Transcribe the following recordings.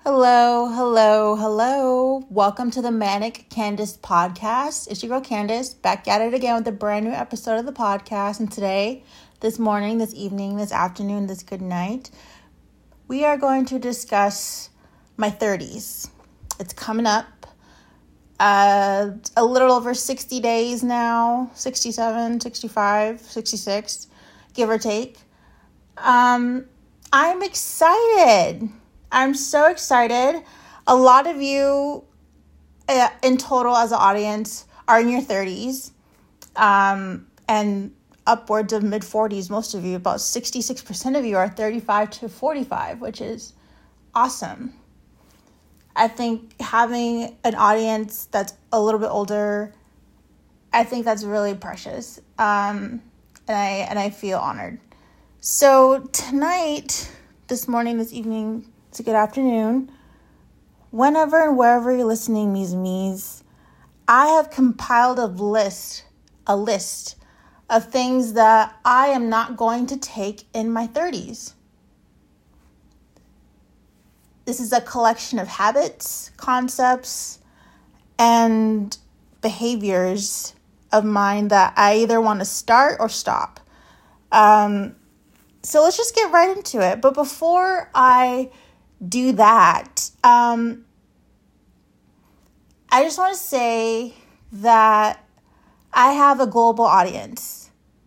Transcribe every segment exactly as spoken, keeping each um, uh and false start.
Hello, hello, hello. Welcome to the Manic Candace podcast. It's your girl Candace, back at it again with a brand new episode of the podcast. And today, this morning, this evening, this afternoon, this good night, we are going to discuss my thirties. It's coming up. Uh, a little over sixty days now, sixty-seven, sixty-five, sixty-six, give or take. Um, I'm excited. I'm so excited. A lot of you uh, in total as an audience are in your thirties um, and upwards of mid forties. Most of you, about sixty-six percent of you are thirty-five to forty-five, which is awesome. I think having an audience that's a little bit older, I think that's really precious. Um, and I and I feel honored. So tonight, this morning, this evening, it's a good afternoon. Whenever and wherever you're listening, me's me's, I have compiled a list, a list of things that I am not going to take in my thirties. This is a collection of habits, concepts, and behaviors of mine that I either want to start or stop. Um, so let's just get right into it. But before I do that, um, I just want to say that I have a global audience.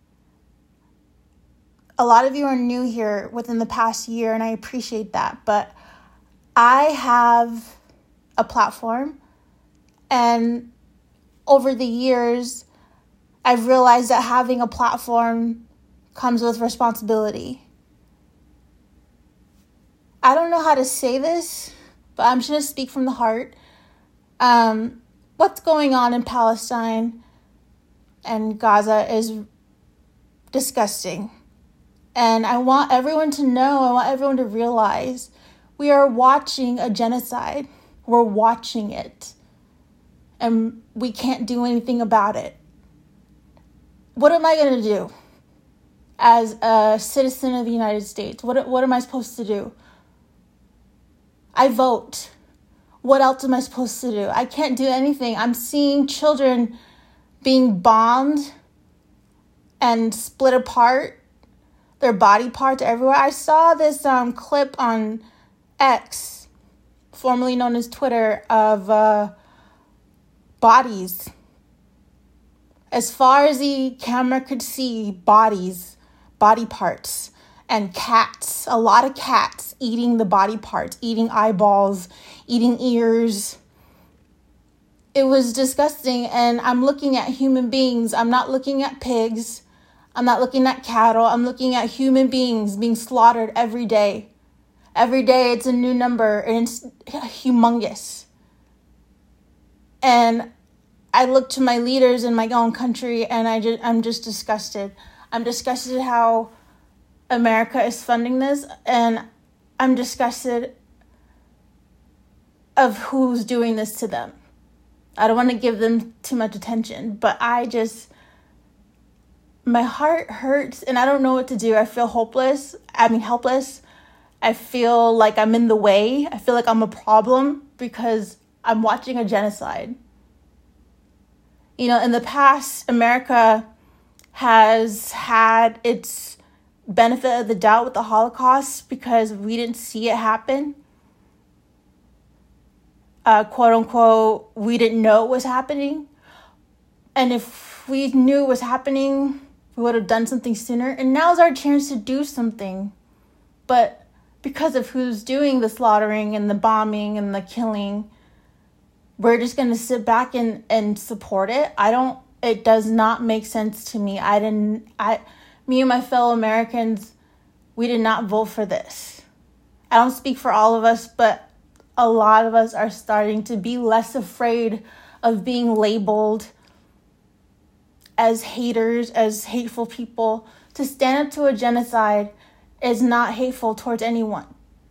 A lot of you are new here within the past year, and I appreciate that. But I have a platform, and over the years, I've realized that having a platform comes with responsibility. I don't know how to say this, but I'm just going to speak from the heart. Um, what's going on in Palestine and Gaza is disgusting. And I want everyone to know, I want everyone to realize we are watching a genocide. We're watching it. And we can't do anything about it. What am I going to do as a citizen of the United States? What, what am I supposed to do? I vote. What else am I supposed to do? I can't do anything. I'm seeing children being bombed and split apart. Their body parts everywhere. I saw this um, clip on X, formerly known as Twitter, of uh, bodies. As far as the camera could see, bodies, body parts. And cats, a lot of cats eating the body parts, eating eyeballs, eating ears. It was disgusting. And I'm looking at human beings. I'm not looking at pigs. I'm not looking at cattle. I'm looking at human beings being slaughtered every day. Every day it's a new number, and it's humongous. And I look to my leaders in my own country, and I just, I'm just disgusted. I'm disgusted how America is funding this, and I'm disgusted of who's doing this to them. I don't want to give them too much attention, but I just, my heart hurts, and I don't know what to do. I feel hopeless. I mean, helpless. I feel like I'm in the way. I feel like I'm a problem because I'm watching a genocide. You know, in the past, America has had its benefit of the doubt with the Holocaust because we didn't see it happen. Uh, quote unquote, we didn't know it was happening. And if we knew it was happening, we would have done something sooner. And now's our chance to do something. But because of who's doing the slaughtering and the bombing and the killing, we're just going to sit back and, and support it. I don't, it does not make sense to me. I didn't, I, me and my fellow Americans, we did not vote for this. I don't speak for all of us, but a lot of us are starting to be less afraid of being labeled as haters, as hateful people. To stand up to a genocide is not hateful towards anyone.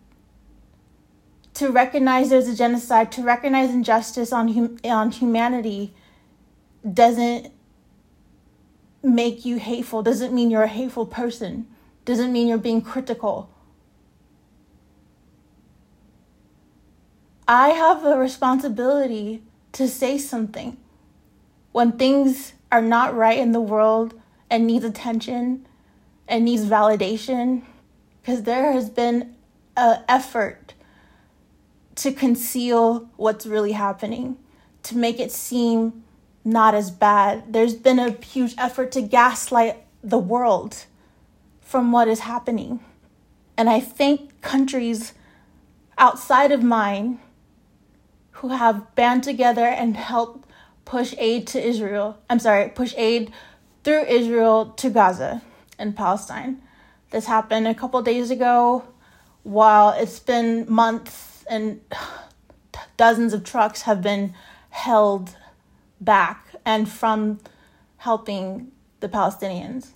To recognize there's a genocide, to recognize injustice on hum- on humanity doesn't make you hateful, doesn't mean you're a hateful person, doesn't mean you're being critical. I have a responsibility to say something. When things are not right in the world and needs attention and needs validation, because there has been an effort to conceal what's really happening, to make it seem not as bad. There's been a huge effort to gaslight the world from what is happening. And I think countries outside of mine who have band together and helped push aid to Israel, I'm sorry, push aid through Israel to Gaza and Palestine. This happened a couple days ago, while it's been months and dozens of trucks have been held back and from helping the Palestinians.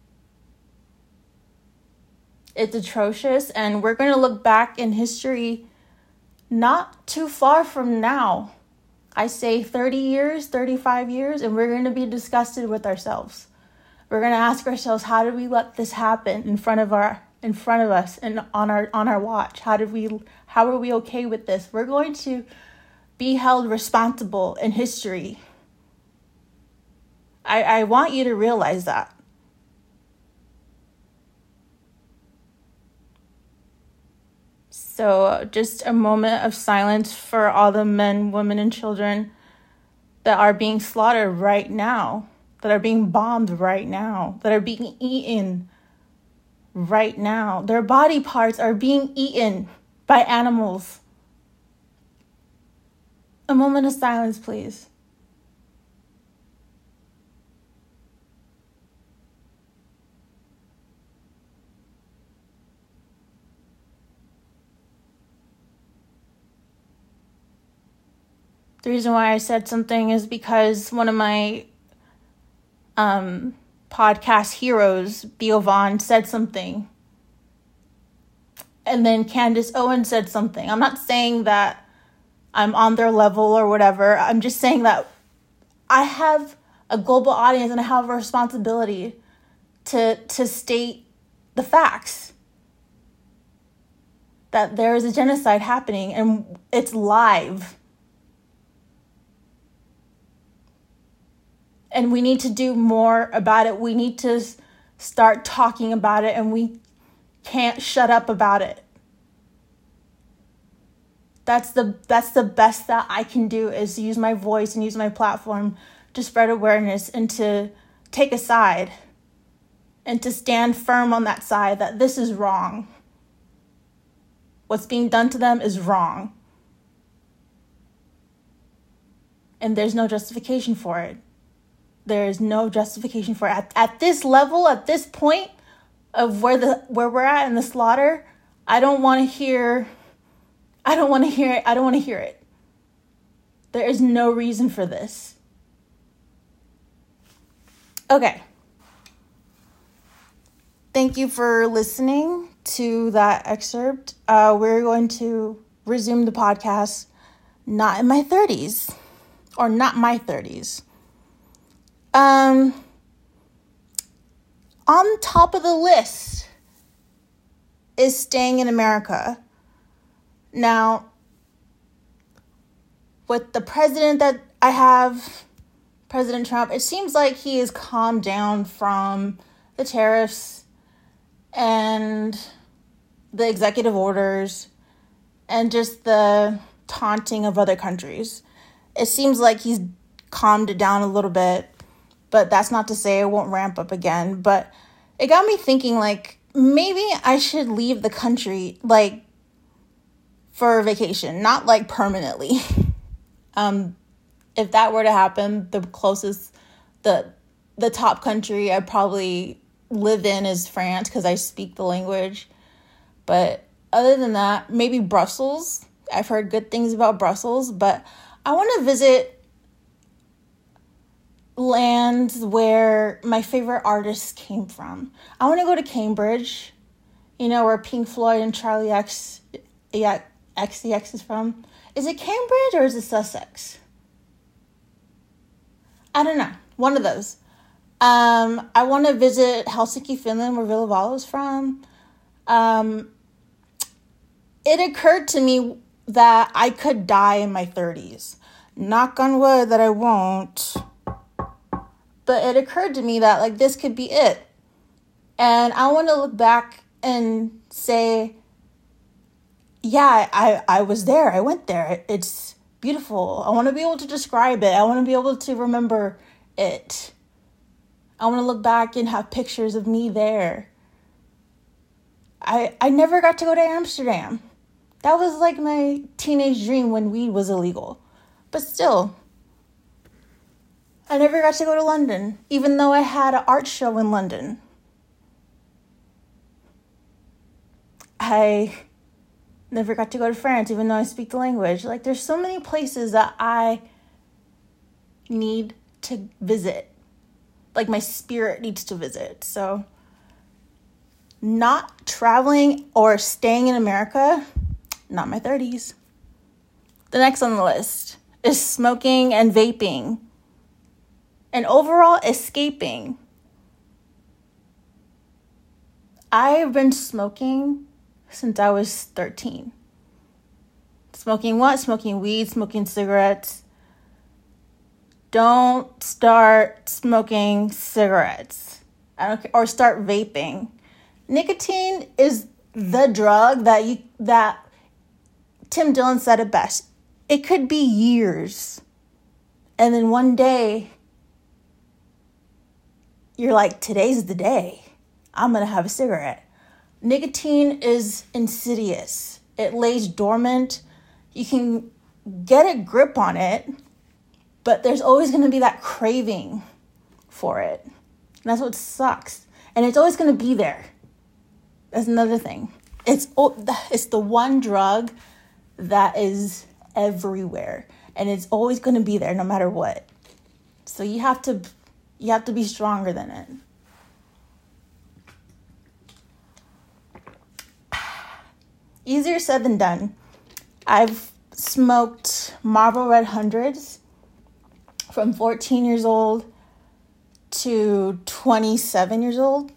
It's atrocious, and we're going to look back in history not too far from now. I say thirty years, thirty-five years, and we're going to be disgusted with ourselves. We're going to ask ourselves, how did we let this happen in front of our in front of us and on our on our watch? How did we how are we okay with this? We're going to be held responsible in history. I, I want you to realize that. So just a moment of silence for all the men, women, and children that are being slaughtered right now, that are being bombed right now, that are being eaten right now. Their body parts are being eaten by animals. A moment of silence, please. The reason why I said something is because one of my um, podcast heroes, Theo Vaughn, said something. And then Candace Owen said something. I'm not saying that I'm on their level or whatever. I'm just saying that I have a global audience and I have a responsibility to to state the facts. That there is a genocide happening and it's live. And we need to do more about it. We need to start talking about it, and we can't shut up about it. That's the that's the best that I can do, is use my voice and use my platform to spread awareness and to take a side and to stand firm on that side that this is wrong. What's being done to them is wrong. And there's no justification for it. There is no justification for it. At, at this level, at this point of where the where we're at in the slaughter, I don't want to hear I don't want to hear it. I don't want to hear it. There is no reason for this. Okay. Thank you for listening to that excerpt. Uh, we're going to resume the podcast not in my thirties, or not my thirties. Um, on top of the list is staying in America. Now, with the president that I have, President Trump, it seems like he has calmed down from the tariffs and the executive orders and just the taunting of other countries. It seems like he's calmed it down a little bit. But that's not to say it won't ramp up again. But it got me thinking, like, maybe I should leave the country, like, for a vacation. Not, like, permanently. um, if that were to happen, the closest, the the top country I'd probably live in is France, because I speak the language. But other than that, maybe Brussels. I've heard good things about Brussels. But I want to visit lands where my favorite artists came from. I want to go to Cambridge, you know, where Pink Floyd and Charlie X, yeah, X C X is from. Is it Cambridge or is it Sussex? I don't know. One of those. Um, I want to visit Helsinki, Finland, where Ville Valo is from. Um, it occurred to me that I could die in my thirties. Knock on wood that I won't. But it occurred to me that, like, this could be it. And I want to look back and say, yeah, I, I was there. I went there. It's beautiful. I want to be able to describe it. I want to be able to remember it. I want to look back and have pictures of me there. I I never got to go to Amsterdam. That was like my teenage dream when weed was illegal. But still, I never got to go to London, even though I had an art show in London. I never got to go to France, even though I speak the language. Like, there's so many places that I need to visit. Like, my spirit needs to visit. So, not traveling or staying in America, not my thirties. The next on the list is smoking and vaping. And overall, escaping. I've been smoking since I was thirteen. Smoking what? Smoking weed, smoking cigarettes. Don't start smoking cigarettes. I don't care, or start vaping. Nicotine is the drug that you that Tim Dillon said it best. It could be years. And then one day you're like, today's the day. I'm going to have a cigarette. Nicotine is insidious. It lays dormant. You can get a grip on it, but there's always going to be that craving for it. And that's what sucks. And it's always going to be there. That's another thing. It's it's the one drug that is everywhere. And it's always going to be there no matter what. So you have to you have to be stronger than it. Easier said than done. I've smoked Marlboro Red Hundreds from fourteen years old to twenty-seven years old.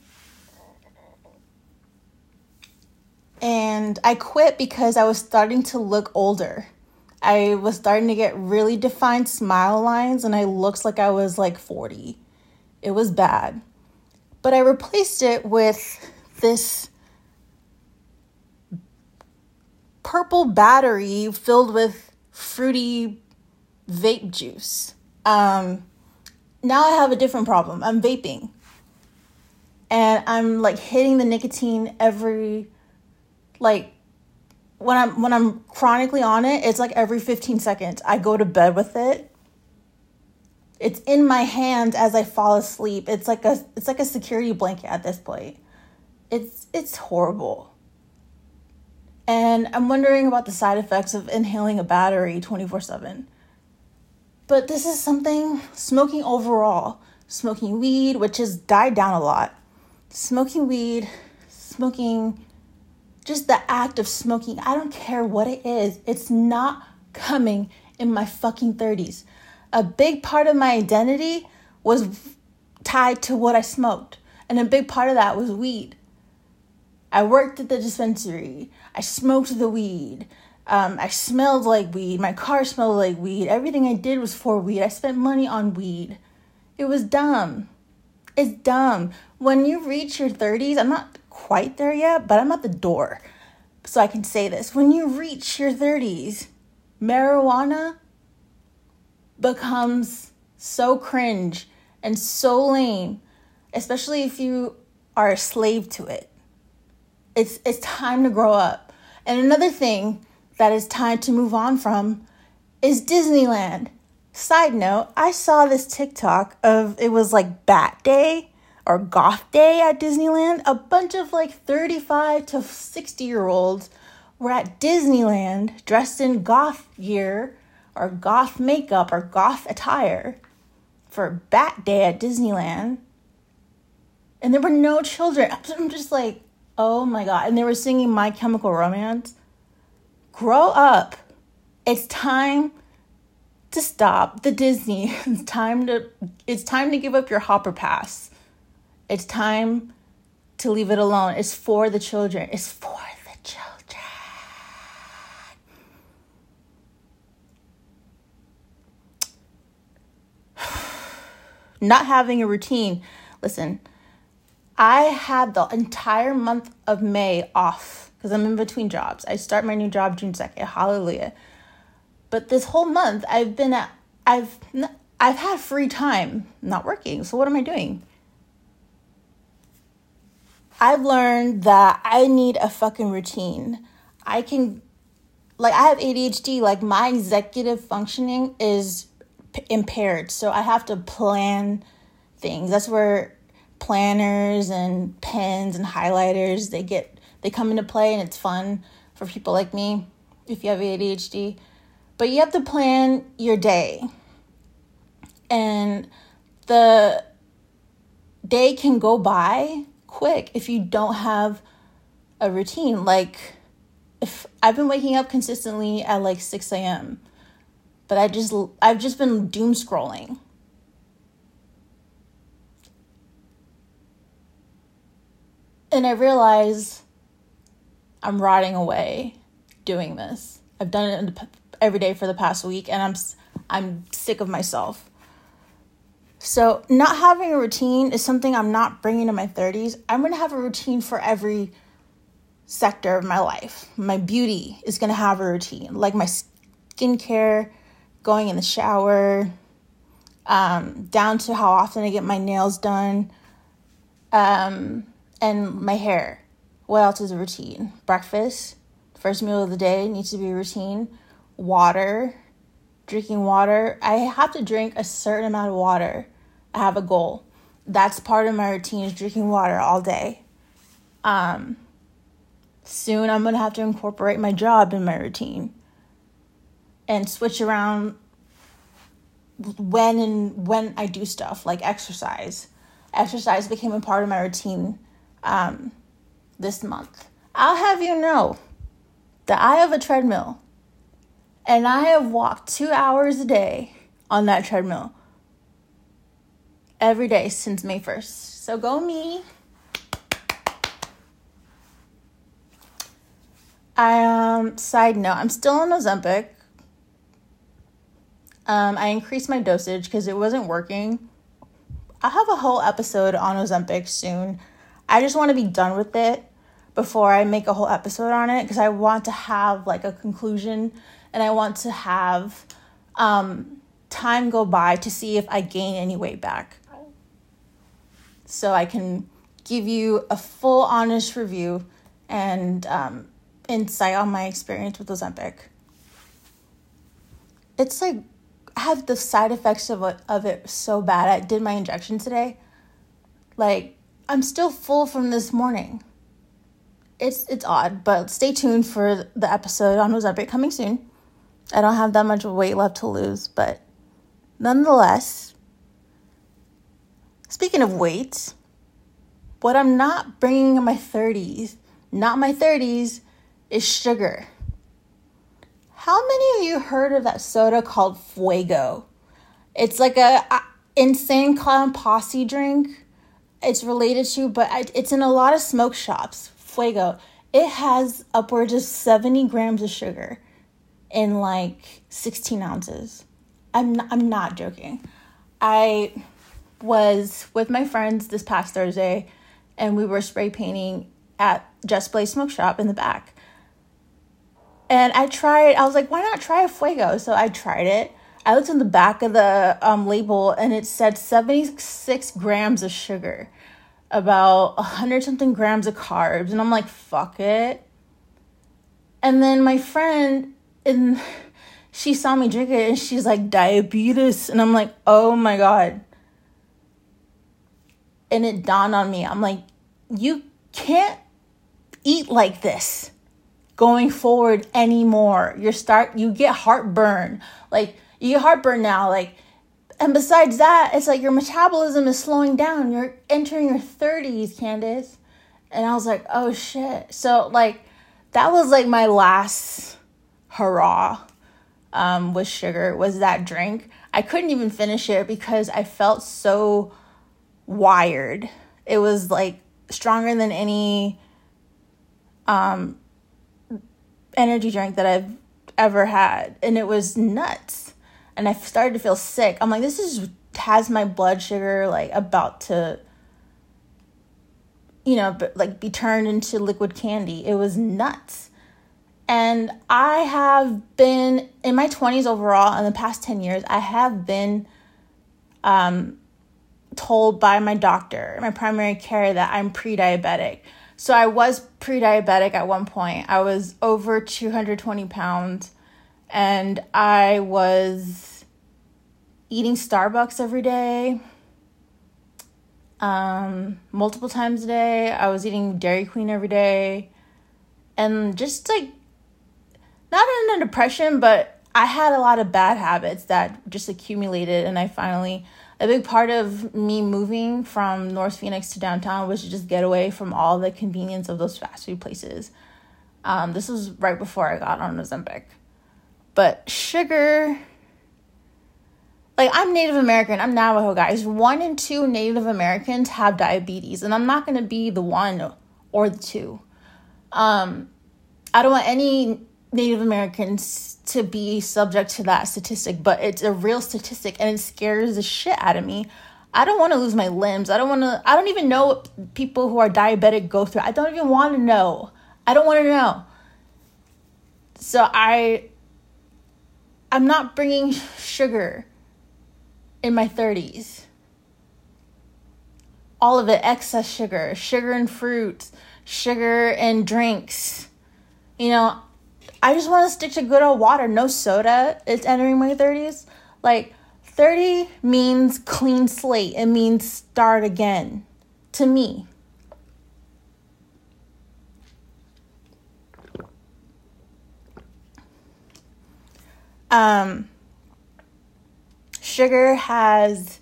And I quit because I was starting to look older. I was starting to get really defined smile lines and I looked like I was like forty. It was bad. But I replaced it with this purple battery filled with fruity vape juice. Um, now I have a different problem. I'm vaping. And I'm like hitting the nicotine every, like, when I'm when I'm chronically on it, it's like every fifteen seconds. I go to bed with it. It's in my hand as I fall asleep. It's like a it's like a security blanket at this point. It's it's horrible. And I'm wondering about the side effects of inhaling a battery twenty-four seven. But this is something, smoking overall, smoking weed, which has died down a lot. Smoking weed, smoking, just the act of smoking, I don't care what it is. It's not coming in my fucking thirties. A big part of my identity was tied to what I smoked. And a big part of that was weed. I worked at the dispensary. I smoked the weed. Um, I smelled like weed. My car smelled like weed. Everything I did was for weed. I spent money on weed. It was dumb. It's dumb. When you reach your thirties, I'm not quite there yet, but I'm at the door. So I can say this. When you reach your thirties, marijuana becomes so cringe and so lame, especially if you are a slave to it. It's it's time to grow up. And another thing that is time to move on from is Disneyland. Side note, I saw this TikTok of, it was like Bat Day or Goth Day at Disneyland. A bunch of like thirty-five to sixty year olds were at Disneyland dressed in goth gear or goth makeup or goth attire for Bat Day at Disneyland. And there were no children. I'm just like, oh my God. And they were singing My Chemical Romance. Grow up. It's time to stop the Disney. It's time to it's time to give up your Hopper Pass. It's time to leave it alone. It's for the children. It's for the children. not having a routine. Listen, I had the entire month of May off because I'm in between jobs. I start my new job June second. Hallelujah. But this whole month I've been at, I've, I've had free time not working. So what am I doing? I've learned that I need a fucking routine. I can, like, I have A D H D. Like, my executive functioning is p- impaired. So I have to plan things. That's where planners and pens and highlighters, they get, they come into play, and it's fun for people like me if you have A D H D. But you have to plan your day. And the day can go by quick if you don't have a routine. Like, if I've been waking up consistently at like six a.m., but I just I've just been doom scrolling. And I realize I'm rotting away doing this. I've done it every day for the past week, and I'm I'm sick of myself. So not having a routine is something I'm not bringing to my thirties. I'm going to have a routine for every sector of my life. My beauty is going to have a routine, like my skincare, going in the shower, um, down to how often I get my nails done, um, and my hair. What else is a routine? Breakfast, first meal of the day needs to be a routine. Water, drinking water. I have to drink a certain amount of water. I have a goal. That's part of my routine, is drinking water all day. Um, soon I'm going to have to incorporate my job in my routine and switch around when and when I do stuff, like exercise. Exercise became a part of my routine um, this month. I'll have you know that I have a treadmill, and I have walked two hours a day on that treadmill every day since May first. So go me. I, um, side note, I'm still on Ozempic. Um, I increased my dosage because it wasn't working. I'll have a whole episode on Ozempic soon. I just want to be done with it before I make a whole episode on it, because I want to have like a conclusion, and I want to have um, time go by to see if I gain any weight back. So I can give you a full honest review and um, insight on my experience with Ozempic. It's like, I have the side effects of it, of it so bad. I did my injection today. Like, I'm still full from this morning. It's it's odd, but stay tuned for the episode on Ozempic coming soon. I don't have that much weight left to lose, but nonetheless, speaking of weight, what I'm not bringing in my thirties, not my thirties, is sugar. How many of you heard of that soda called Fuego? It's like a, a insane clown posse drink. It's related to, but it's in a lot of smoke shops. Fuego. It has upwards of seventy grams of sugar in like sixteen ounces. I'm not, I'm not joking. I was with my friends this past Thursday, and we were spray painting at Just Blaze Smoke Shop in the back. And I tried, I was like, why not try a Fuego? So I tried it. I looked on the back of the um, label, and it said seventy-six grams of sugar, about one hundred something grams of carbs. And I'm like, fuck it. And then my friend, and she saw me drink it, and she's like, diabetes. And I'm like, oh my God. And it dawned on me. I'm like, you can't eat like this going forward anymore. You start, you get heartburn. Like, you get heartburn now. Like, and besides that, it's like your metabolism is slowing down. You're entering your thirties, Candace. And I was like, oh shit. So like, that was like my last hurrah um, with sugar, was that drink. I couldn't even finish it because I felt so wired. It was like stronger than any um, energy drink that I've ever had. And it was nuts. And I started to feel sick. I'm like, this is has my blood sugar like about to, you know, like be turned into liquid candy. It was nuts. And I have been, in my twenties overall, in the past ten years, I have been um, told by my doctor, my primary care, that I'm pre-diabetic. So I was pre-diabetic at one point. I was over two hundred twenty pounds, and I was eating Starbucks every day. Um, multiple times a day. I was eating Dairy Queen every day. And just like, not in a depression, but I had a lot of bad habits that just accumulated. And I finally, a big part of me moving from North Phoenix to downtown was to just get away from all the convenience of those fast food places. Um, this was right before I got on Ozempic. But sugar, like, I'm Native American, I'm Navajo, guys. One in two Native Americans have diabetes, and I'm not going to be the one or the two. Um, I don't want any Native Americans to be subject to that statistic, but it's a real statistic, and it scares the shit out of me. I don't want to lose my limbs. I don't want to, I don't even know what people who are diabetic go through. I don't even want to know. I don't want to know. So I, I'm not bringing sugar in my thirties. All of it, excess sugar, sugar in fruits, sugar in drinks. You know, I just want to stick to good old water, no soda. It's entering my thirties. Like, thirty means clean slate. It means start again, to me. Um... Sugar has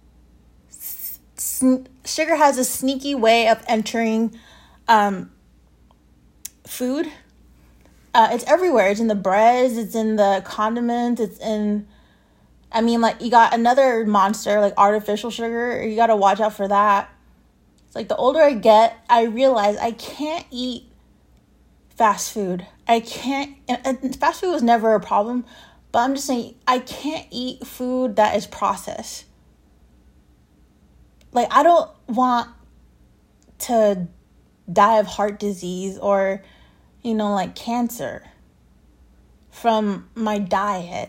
sn- sugar has a sneaky way of entering um, food. Uh, it's everywhere. It's in the breads. It's in the condiments. It's in, I mean, like, you got another monster, like artificial sugar. You got to watch out for that. It's like the older I get, I realize I can't eat fast food. I can't, and, and fast food was never a problem. But I'm just saying, I can't eat food that is processed. Like, I don't want to die of heart disease or, you know, like cancer from my diet.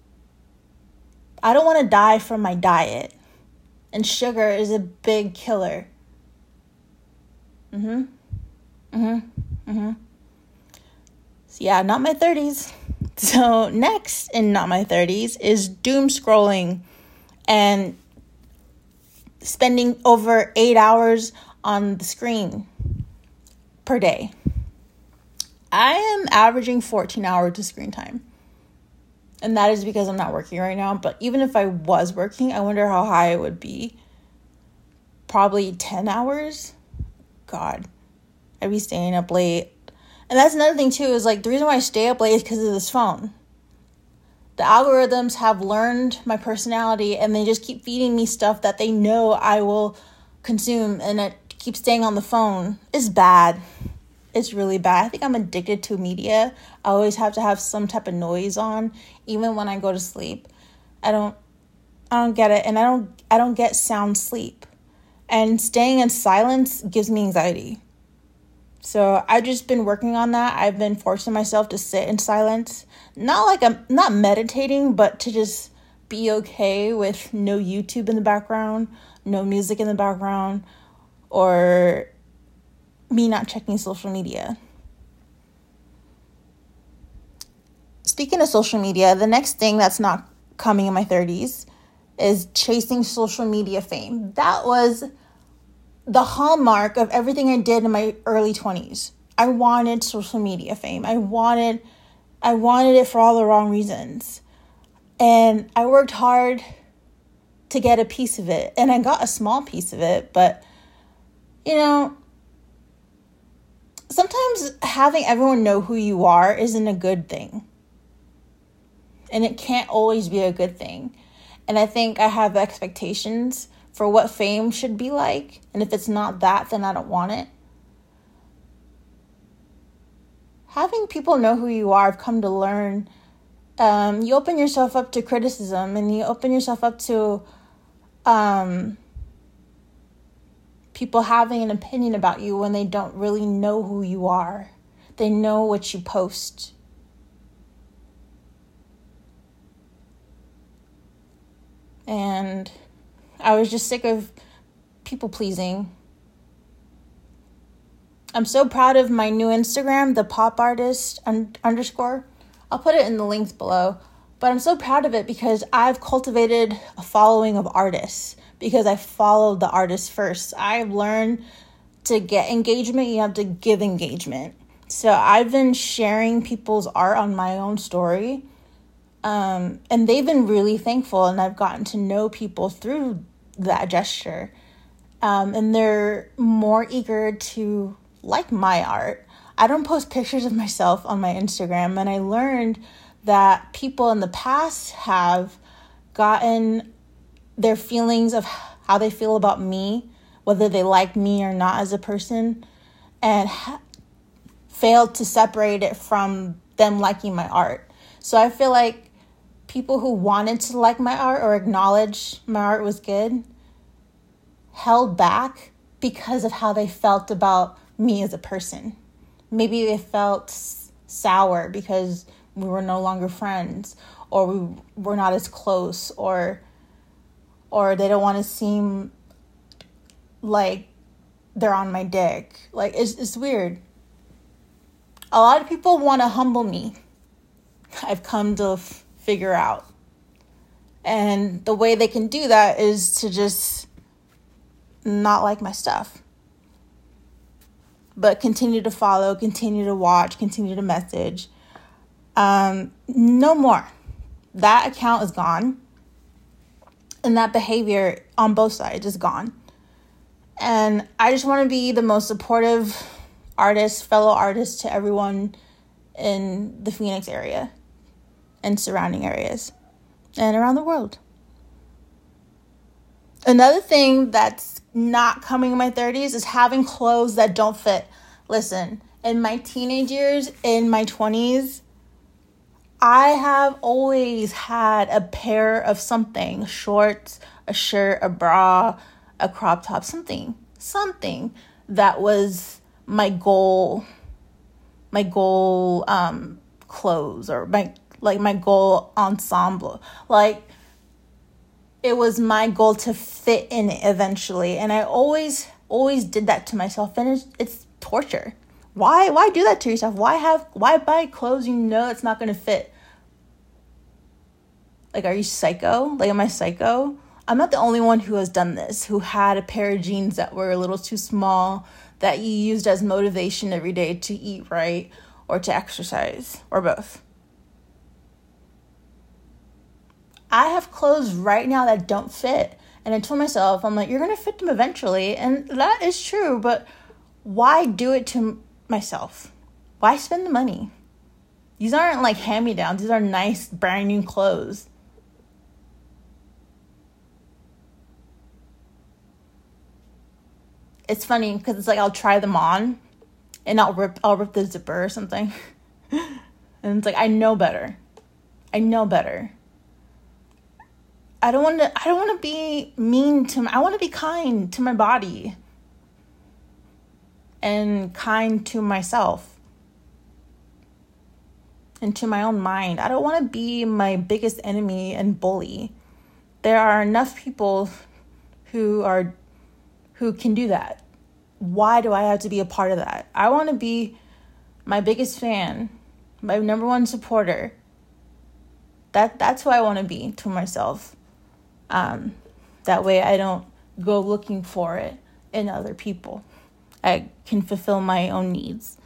I don't want to die from my diet. And sugar is a big killer. Mm-hmm. Mm-hmm. Mm-hmm. So yeah, not my thirties. So next in not my thirties is doom scrolling and spending over eight hours on the screen per day. I am averaging fourteen hours of screen time. And that is because I'm not working right now. But even if I was working, I wonder how high it would be. Probably ten hours. God, I'd be staying up late. And that's another thing, too, is, like, the reason why I stay up late is because of this phone. The algorithms have learned my personality, and they just keep feeding me stuff that they know I will consume, and it keeps staying on the phone. It's bad. It's really bad. I think I'm addicted to media. I always have to have some type of noise on, even when I go to sleep. I don't, I don't get it, and I don't, I don't get sound sleep. And staying in silence gives me anxiety. So I've just been working on that. I've been forcing myself to sit in silence. Not like I'm not meditating, but to just be okay with no YouTube in the background, no music in the background, or me not checking social media. Speaking of social media, the next thing that's not coming in my thirties is chasing social media fame. That was the hallmark of everything I did in my early twenties. I wanted social media fame. I wanted, I wanted it for all the wrong reasons. And I worked hard to get a piece of it. And I got a small piece of it. But, you know, sometimes having everyone know who you are isn't a good thing. And it can't always be a good thing. And I think I have expectations for what fame should be like. And if it's not that, then I don't want it. Having people know who you are, I've come to learn, um, you open yourself up to criticism, and you open yourself up to um, people having an opinion about you when they don't really know who you are. They know what you post. And I was just sick of people pleasing. I'm so proud of my new Instagram, the pop artist un- underscore. I'll put it in the links below. But I'm so proud of it because I've cultivated a following of artists because I followed the artists first. I've learned to get engagement, you have to give engagement. So I've been sharing people's art on my own story. Um, and they've been really thankful, and I've gotten to know people through that gesture. Um, and they're more eager to like my art. I don't post pictures of myself on my Instagram, and I learned that people in the past have gotten their feelings of how they feel about me, whether they like me or not as a person, and ha- failed to separate it from them liking my art. So I feel like people who wanted to like my art or acknowledge my art was good held back because of how they felt about me as a person. Maybe they felt s- sour because we were no longer friends, or we were not as close, or or they don't want to seem like they're on my dick. Like, it's, it's weird. A lot of people want to humble me. I've come to f- figure out. And the way they can do that is to just not like my stuff. But continue to follow, continue to watch, continue to message. Um, no more. That account is gone. And that behavior on both sides is gone. And I just want to be the most supportive artist, fellow artist to everyone in the Phoenix area and surrounding areas and around the world. Another thing that's not coming in my thirties is having clothes that don't fit. Listen, in my teenage years, in my twenties, I have always had a pair of something, shorts, a shirt, a bra, a crop top, something, something that was my goal, my goal um, clothes, or my like my goal ensemble. Like, it was my goal to fit in it eventually, and I always, always did that to myself, and it's, it's torture. Why, why do that to yourself? Why have, why buy clothes you know it's not going to fit? Like, are you psycho? Like, am I psycho? I'm not the only one who has done this, who had a pair of jeans that were a little too small, that you used as motivation every day to eat right or to exercise, or both. I have clothes right now that don't fit. And I told myself, I'm like, you're going to fit them eventually. And that is true, but why do it to myself? Why spend the money? These aren't like hand-me-downs. These are nice, brand new clothes. It's funny because it's like I'll try them on and I'll rip, I'll rip the zipper or something. And it's like, I know better. I know better. I don't want to, I don't want to be mean to, my, I want to be kind to my body and kind to myself and to my own mind. I don't want to be my biggest enemy and bully. There are enough people who are, who can do that. Why do I have to be a part of that? I want to be my biggest fan, my number one supporter. That, that's who I want to be to myself. Um, that way I don't go looking for it in other people. I can fulfill my own needs.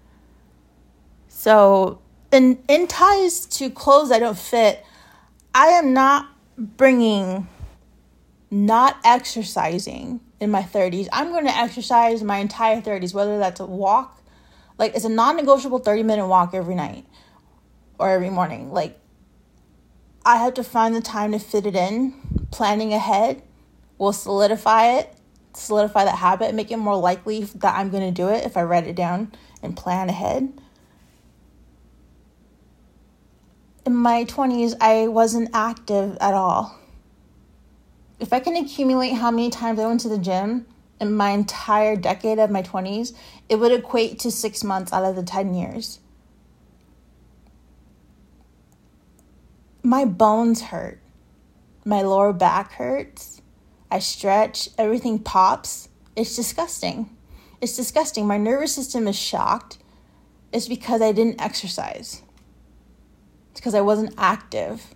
So, in, in ties to clothes that don't fit, I am not bringing, not exercising in my thirties. I'm going to exercise my entire thirties, whether that's a walk. Like, it's a non-negotiable thirty-minute walk every night or every morning. Like, I have to find the time to fit it in. Planning ahead will solidify it, solidify that habit, make it more likely that I'm going to do it if I write it down and plan ahead. In my twenties, I wasn't active at all. If I can accumulate how many times I went to the gym in my entire decade of my twenties, it would equate to six months out of the ten years. My bones hurt. My lower back hurts. I stretch. Everything pops. It's disgusting. It's disgusting. My nervous system is shocked. It's because I didn't exercise. It's because I wasn't active.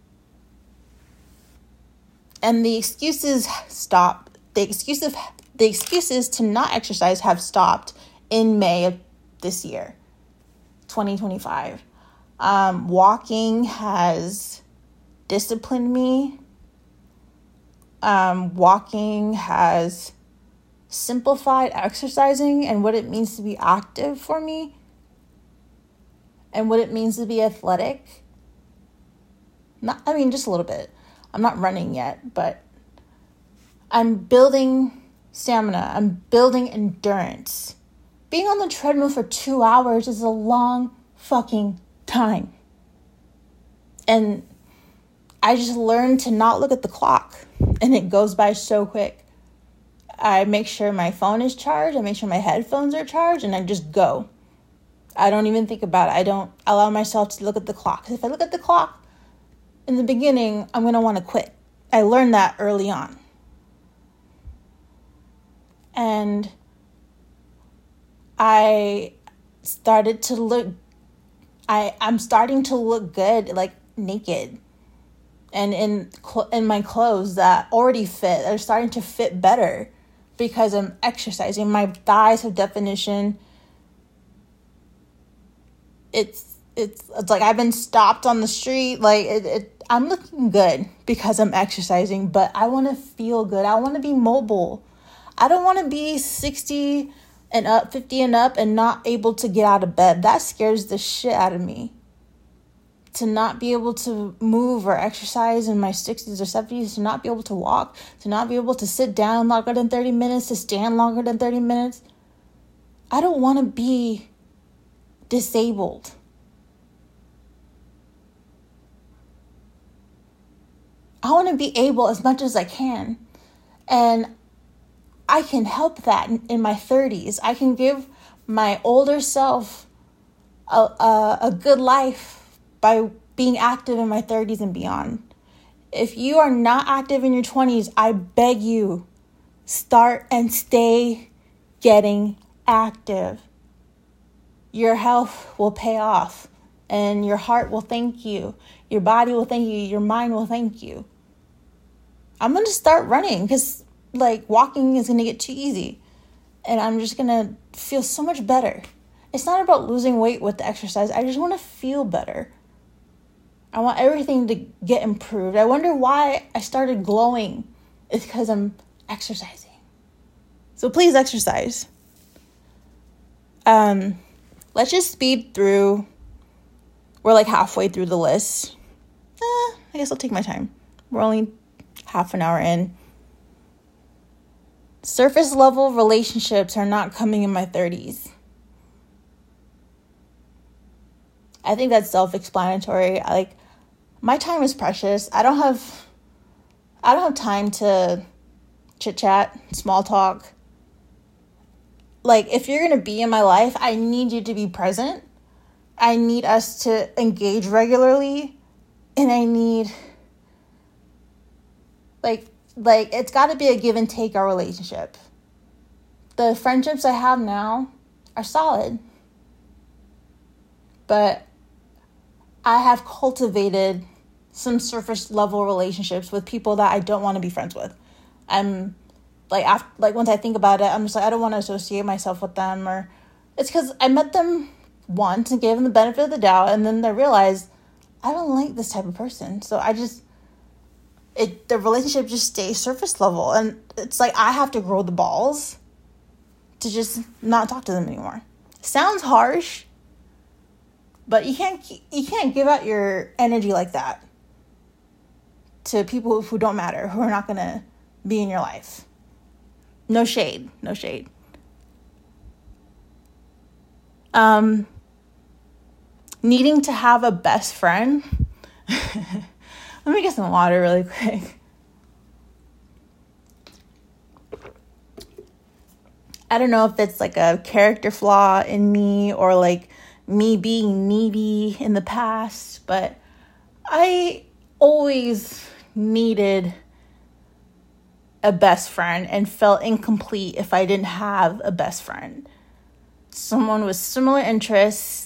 And the excuses stop. The excuses, the excuses to not exercise have stopped in May of this year, twenty twenty-five. Um, walking has disciplined me. Um, walking has simplified exercising and what it means to be active for me and what it means to be athletic. Not, I mean, just a little bit. I'm not running yet, but I'm building stamina. I'm building endurance. Being on the treadmill for two hours is a long fucking time. And I just learned to not look at the clock, and it goes by so quick. I make sure my phone is charged. I make sure my headphones are charged, and I just go. I don't even think about it. I don't allow myself to look at the clock. If I look at the clock in the beginning, I'm going to want to quit. I learned that early on. And I started to look, I, I'm starting to look good, like naked. And in in my clothes that already fit, are starting to fit better because I'm exercising. My thighs have definition. It's it's it's like I've been stopped on the street. Like it, it I'm looking good because I'm exercising. But I want to feel good. I want to be mobile. I don't want to be sixty and up, fifty and up, and not able to get out of bed. That scares the shit out of me. To not be able to move or exercise in my sixties or seventies, to not be able to walk, to not be able to sit down longer than thirty minutes, to stand longer than thirty minutes. I don't want to be disabled. I want to be able as much as I can. And I can help that in, in my thirties. I can give my older self a, a, a good life by being active in my thirties and beyond. If you are not active in your twenties, I beg you, start and stay getting active. Your health will pay off, and your heart will thank you. Your body will thank you. Your mind will thank you. I'm going to start running because, like, walking is going to get too easy, and I'm just going to feel so much better. It's not about losing weight with the exercise. I just want to feel better. I want everything to get improved. I wonder why I started glowing. It's because I'm exercising. So please exercise. Um, let's just speed through. We're like halfway through the list. Eh, I guess I'll take my time. We're only half an hour in. Surface level relationships are not coming in my thirties. I think that's self-explanatory. I like my time is precious. I don't have I don't have time to chit-chat, small talk. Like, if you're going to be in my life, I need you to be present. I need us to engage regularly, and I need like like it's got to be a give and take our relationship. The friendships I have now are solid. But I have cultivated some surface level relationships with people that I don't want to be friends with. I'm like, after, like once I think about it, I'm just like, I don't want to associate myself with them. Or it's because I met them once and gave them the benefit of the doubt, and then I realized I don't like this type of person. So I just, it the relationship just stays surface level, and it's like I have to grow the balls to just not talk to them anymore. Sounds harsh. But you can't you can't give out your energy like that to people who don't matter, who are not going to be in your life. No shade. No shade. Um, needing to have a best friend. Let me get some water really quick. I don't know if it's like a character flaw in me or like me being needy in the past, but I always needed a best friend and felt incomplete if I didn't have a best friend. Someone with similar interests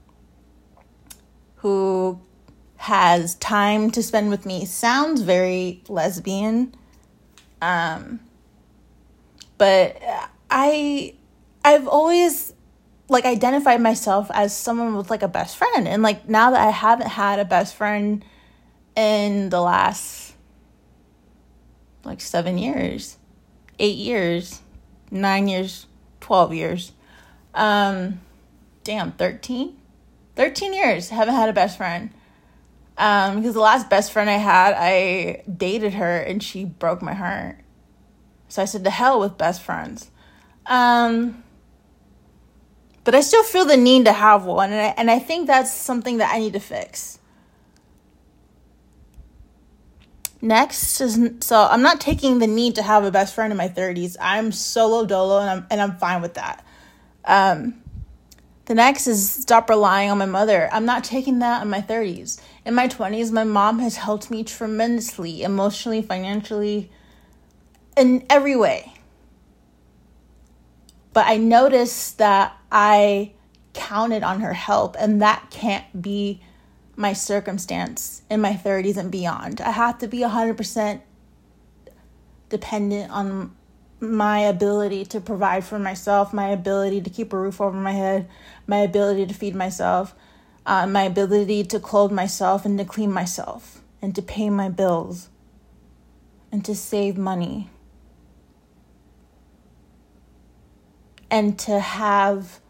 who has time to spend with me. Sounds very lesbian. Um, but I, I've always like identified myself as someone with like a best friend. And like now that I haven't had a best friend in the last like seven years, eight years, nine years, twelve years, um, damn, thirteen, thirteen years, haven't had a best friend. Um, because the last best friend I had, I dated her and she broke my heart. So I said, to hell with best friends. Um, but I still feel the need to have one. And I, and I think that's something that I need to fix. Next is, so I'm not taking the need to have a best friend in my thirties. I'm solo dolo and I'm, and I'm fine with that. Um, the next is stop relying on my mother. I'm not taking that in my thirties. In my twenties, my mom has helped me tremendously, emotionally, financially, in every way. But I noticed that I counted on her help, and that can't be my circumstance in my thirties and beyond. I have to be one hundred percent dependent on my ability to provide for myself, my ability to keep a roof over my head, my ability to feed myself, uh, my ability to clothe myself and to clean myself and to pay my bills and to save money and to have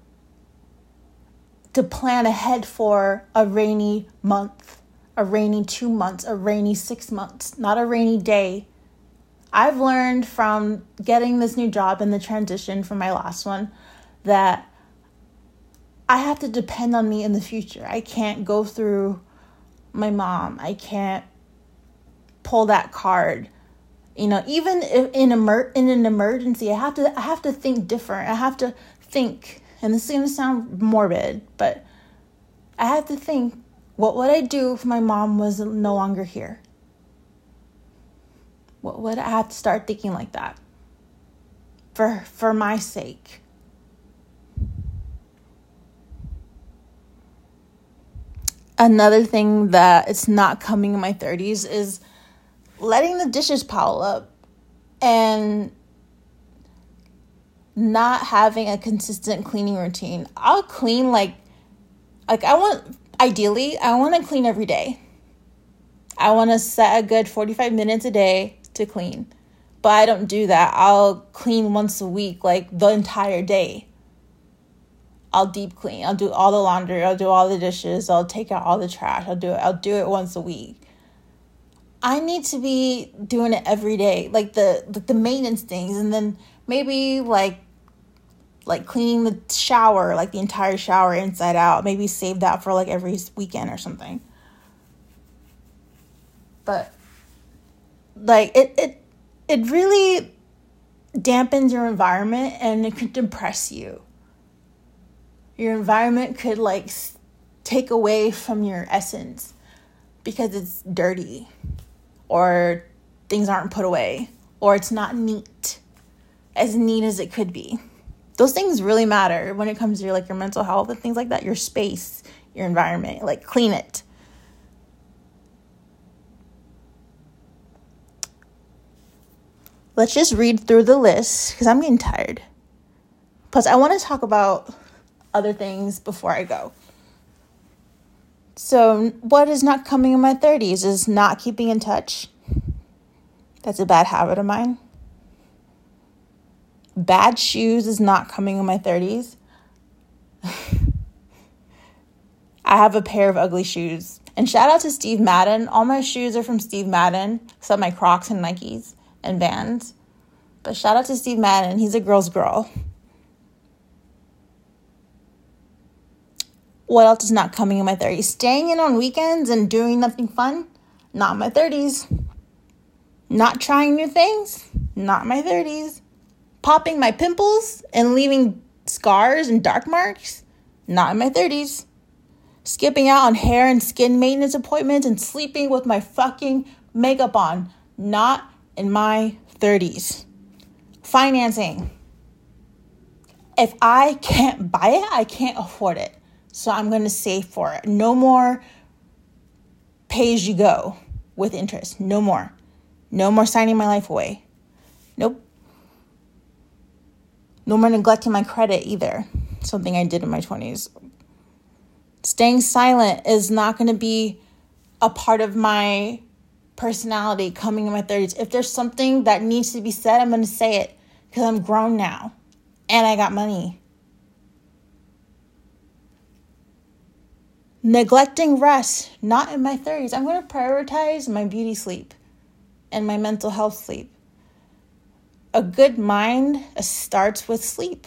to plan ahead for a rainy month, a rainy two months, a rainy six months, not a rainy day. I've learned from getting this new job and the transition from my last one that I have to depend on me in the future. I can't go through my mom. I can't pull that card. You know, even if in emer- in an emergency, I have to I have to think different. I have to think. And this is going to sound morbid, but I have to think, what would I do if my mom was no longer here? What would I have to start thinking like that? For for my sake. Another thing that it's not coming in my thirties is letting the dishes pile up and not having a consistent cleaning routine. I'll clean like, like I want, ideally, I want to clean every day. I want to set a good forty-five minutes a day to clean. But I don't do that. I'll clean once a week, like the entire day. I'll deep clean. I'll do all the laundry. I'll do all the dishes. I'll take out all the trash. I'll do it. I'll do it once a week. I need to be doing it every day, like the the, the maintenance things, and then maybe like like cleaning the shower, like the entire shower inside out. Maybe save that for like every weekend or something. But like it it it really dampens your environment and it could depress you. Your environment could like take away from your essence because it's dirty or things aren't put away or it's not neat, as neat as it could be. Those things really matter when it comes to your, like your mental health and things like that, your space, your environment, like clean it. Let's just read through the list because I'm getting tired. Plus, I want to talk about other things before I go. So, what is not coming in my thirties is not keeping in touch. That's a bad habit of mine. Bad shoes is not coming in my thirties. I have a pair of ugly shoes. And shout out to Steve Madden. All my shoes are from Steve Madden, except my Crocs and Nikes and Vans. But shout out to Steve Madden. He's a girl's girl. What else is not coming in my thirties? Staying in on weekends and doing nothing fun? Not in my thirties. Not trying new things? Not in my thirties. Popping my pimples and leaving scars and dark marks? Not in my thirties. Skipping out on hair and skin maintenance appointments and sleeping with my fucking makeup on? Not in my thirties. Financing. If I can't buy it, I can't afford it. So I'm going to save for it. No more pay as you go with interest. No more. No more signing my life away. Nope. No more neglecting my credit either. Something I did in my twenties. Staying silent is not going to be a part of my personality coming in my thirties. If there's something that needs to be said, I'm going to say it because I'm grown now and I got money. Neglecting rest, not in my thirties. I'm going to prioritize my beauty sleep and my mental health sleep. A good mind starts with sleep.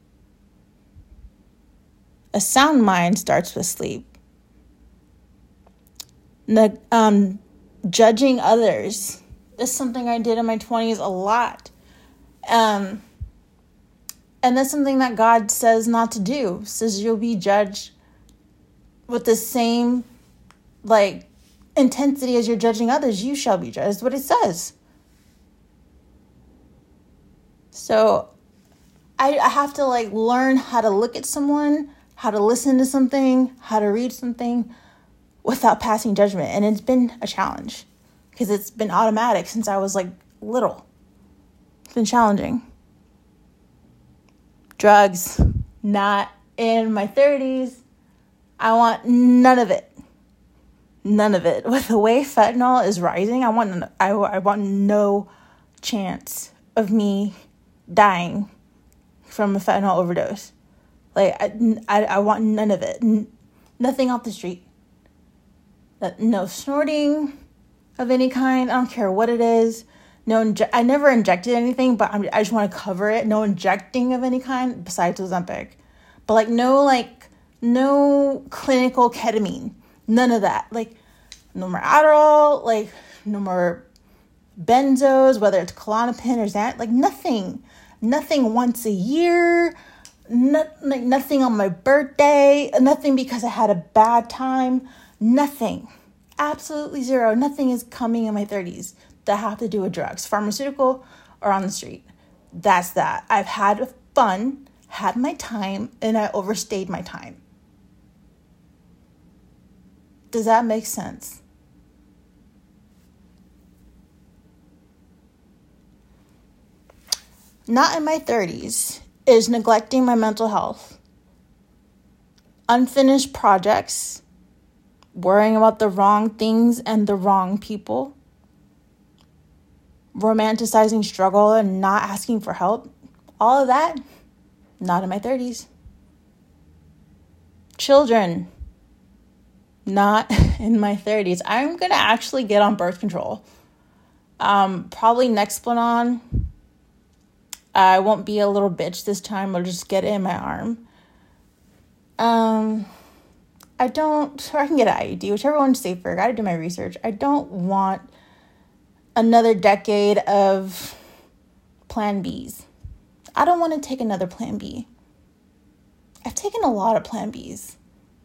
A sound mind starts with sleep. Ne- um, judging others. This is something I did in my twenties a lot. Um, and that's something that God says not to do. Says you'll be judged with the same like intensity as you're judging others. You shall be judged. That's what it says. So I, I have to like learn how to look at someone, how to listen to something, how to read something without passing judgment. And it's been a challenge because it's been automatic since I was like little. It's been challenging. Drugs, not in my thirties. I want none of it. None of it. With the way fentanyl is rising, I want I, I want no chance of me dying from a fentanyl overdose. Like, I, I, I want none of it. N- nothing off the street. No snorting of any kind. I don't care what it is. No, inje- I never injected anything, but I'm, I just want to cover it. No injecting of any kind besides Ozempic. But, like, no, like, no clinical ketamine. None of that. Like, no more Adderall. Like, no more benzos, whether it's Klonopin or Xanax. Like, nothing. Nothing once a year. No, like, nothing on my birthday. Nothing because I had a bad time. Nothing. Absolutely zero. Nothing is coming in my thirties that have to do with drugs, pharmaceutical or on the street. That's that. I've had fun, had my time, and I overstayed my time. Does that make sense? Not in my thirties is neglecting my mental health. Unfinished projects, worrying about the wrong things and the wrong people, romanticizing struggle and not asking for help. All of that, not in my thirties. Children, not in my thirties. I'm going to actually get on birth control. Um, probably Nexplanon. I won't be a little bitch this time. I'll just get it in my arm. Um, I don't, or I can get an I U D, whichever one's safer. I gotta do my research. I don't want another decade of plan Bs. I don't want to take another plan B. I've taken a lot of plan Bs.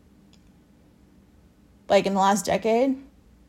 Like in the last decade.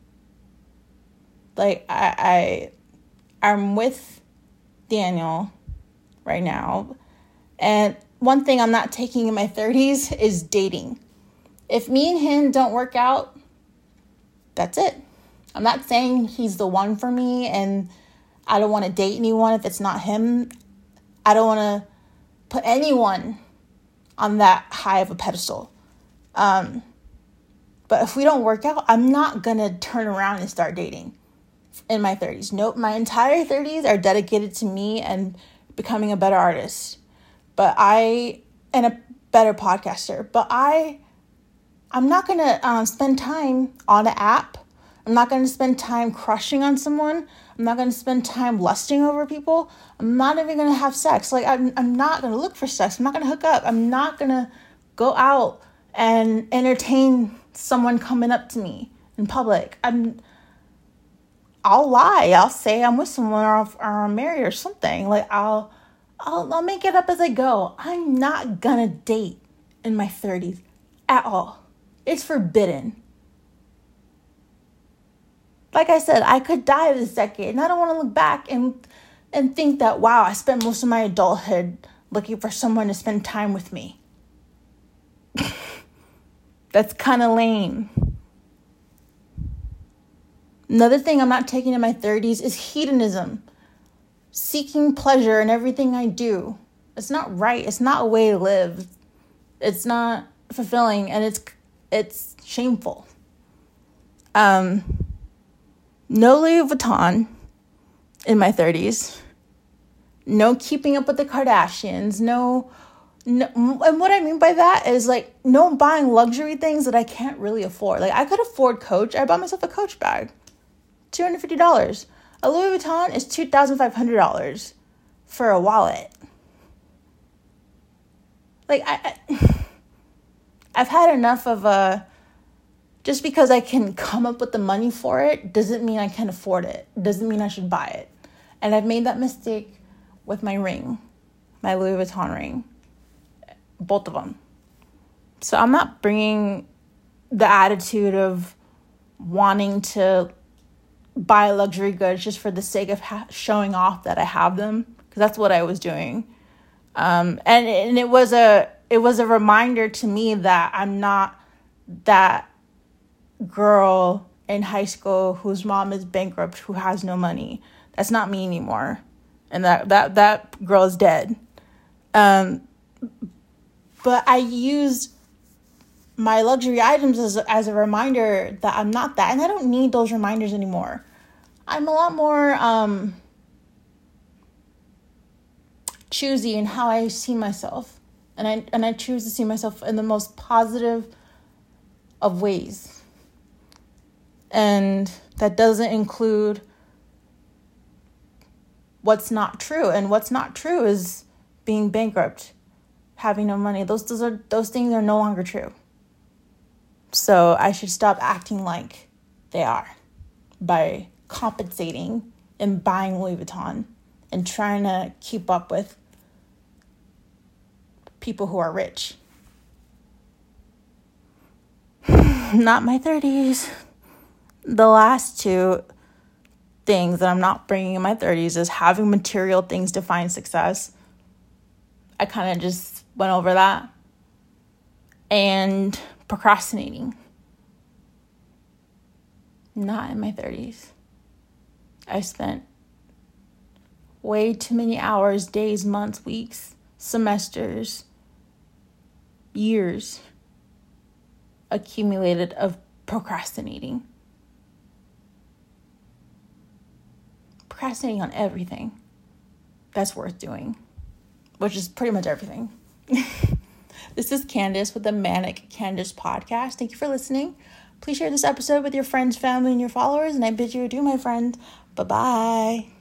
Like I, I, I'm with Daniel right now. And one thing I'm not taking in my thirties is dating. If me and him don't work out, that's it. I'm not saying he's the one for me and I don't want to date anyone if it's not him. I don't want to put anyone on that high of a pedestal. Um, but if we don't work out, I'm not going to turn around and start dating in my thirties. Nope, my entire thirties are dedicated to me and becoming a better artist. But I, and a better podcaster. But I, I'm not going to um, spend time on an app. I'm not going to spend time crushing on someone. I'm not going to spend time lusting over people. I'm not even going to have sex. Like, I'm, I'm not going to look for sex. I'm not going to hook up. I'm not going to go out and entertain someone coming up to me in public. I'm, I'll lie. I'll say I'm with someone or, or I'm married or something. Like, I'll, I'll, I'll make it up as I go. I'm not gonna date in my thirties at all. It's forbidden. Like I said, I could die this decade, and I don't want to look back and and think that, wow, I spent most of my adulthood looking for someone to spend time with me. That's kind of lame. Another thing I'm not taking in my thirties is hedonism. Seeking pleasure in everything I do. It's not right. It's not a way to live. It's not fulfilling, and it's it's shameful. Um, no Louis Vuitton in my thirties. No keeping up with the Kardashians. No, no, and what I mean by that is like no buying luxury things that I can't really afford. Like I could afford Coach. I bought myself a Coach bag, two hundred fifty dollars. A Louis Vuitton is two thousand five hundred dollars for a wallet. Like, I, I, I've had enough of a, just because I can come up with the money for it, doesn't mean I can afford it. Doesn't mean I should buy it. And I've made that mistake with my ring, my Louis Vuitton ring. Both of them. So I'm not bringing the attitude of wanting to buy luxury goods just for the sake of ha- showing off that I have them, because that's what I was doing. Um, and and it was a it was a reminder to me that I'm not that girl in high school whose mom is bankrupt, who has no money. That's not me anymore, and that that that girl is dead. Um, but I used my luxury items as, as a reminder that I'm not that. And I don't need those reminders anymore. I'm a lot more um, choosy in how I see myself. And I and I choose to see myself in the most positive of ways. And that doesn't include what's not true. And what's not true is being bankrupt, having no money. Those those are those things are no longer true. So I should stop acting like they are by compensating and buying Louis Vuitton and trying to keep up with people who are rich. Not my thirties. The last two things that I'm not bringing in my thirties is having material things define success. I kind of just went over that. And procrastinating. Not in my thirties. I spent way too many hours, days, months, weeks, semesters, years accumulated of procrastinating. Procrastinating on everything that's worth doing, which is pretty much everything. This is Candace with the Manic Candace podcast. Thank you for listening. Please share this episode with your friends, family, and your followers. And I bid you adieu, my friend. Bye-bye.